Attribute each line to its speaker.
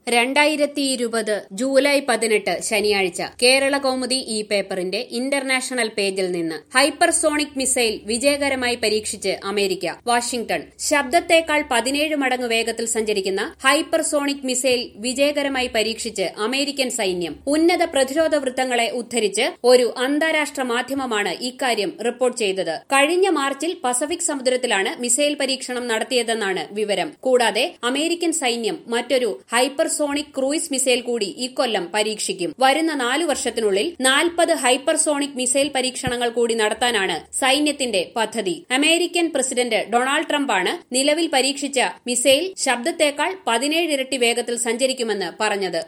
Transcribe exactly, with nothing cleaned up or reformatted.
Speaker 1: രണ്ടായിരത്തി ഇരുപത് ജൂലൈ പതിനെട്ട് ശനിയാഴ്ച കേരള കൗമുദി ഈ പേപ്പറിന്റെ ഇന്റർനാഷണൽ പേജിൽ നിന്ന് ഹൈപ്പർസോണിക് മിസൈൽ വിജയകരമായി പരീക്ഷിച്ച് അമേരിക്ക. വാഷിംഗ്ടൺ. ശബ്ദത്തേക്കാൾ പതിനേഴ് മടങ്ങ് വേഗത്തിൽ സഞ്ചരിക്കുന്ന ഹൈപ്പർസോണിക് മിസൈൽ വിജയകരമായി പരീക്ഷിച്ച് അമേരിക്കൻ സൈന്യം. ഉന്നത പ്രതിരോധ വൃത്തങ്ങളെ ഉദ്ധരിച്ച് ഒരു അന്താരാഷ്ട്ര മാധ്യമമാണ് ഇക്കാര്യം റിപ്പോർട്ട് ചെയ്തത്. കഴിഞ്ഞ മാർച്ചിൽ പസഫിക് സമുദ്രത്തിലാണ് മിസൈൽ പരീക്ഷണം നടത്തിയതെന്നാണ് വിവരം. കൂടാതെ അമേരിക്കൻ സൈന്യം മറ്റൊരു ഹൈപ്പർ സോണിക് ക്രൂയിസ് മിസൈൽ കൂടി ഇക്കൊല്ലം പരീക്ഷിക്കും. വരുന്ന നാലു വർഷത്തിനുള്ളിൽ നാൽപ്പത് ഹൈപ്പർസോണിക് മിസൈൽ പരീക്ഷണങ്ങൾ കൂടി നടത്താനാണ് സൈന്യത്തിന്റെ പദ്ധതി. അമേരിക്കൻ പ്രസിഡന്റ് ഡൊണാൾഡ് ട്രംപാണ് നിലവിൽ പരീക്ഷിച്ച മിസൈൽ ശബ്ദത്തേക്കാൾ പതിനേഴ് ഇരട്ടി വേഗത്തിൽ സഞ്ചരിക്കുമെന്ന് പറഞ്ഞത്.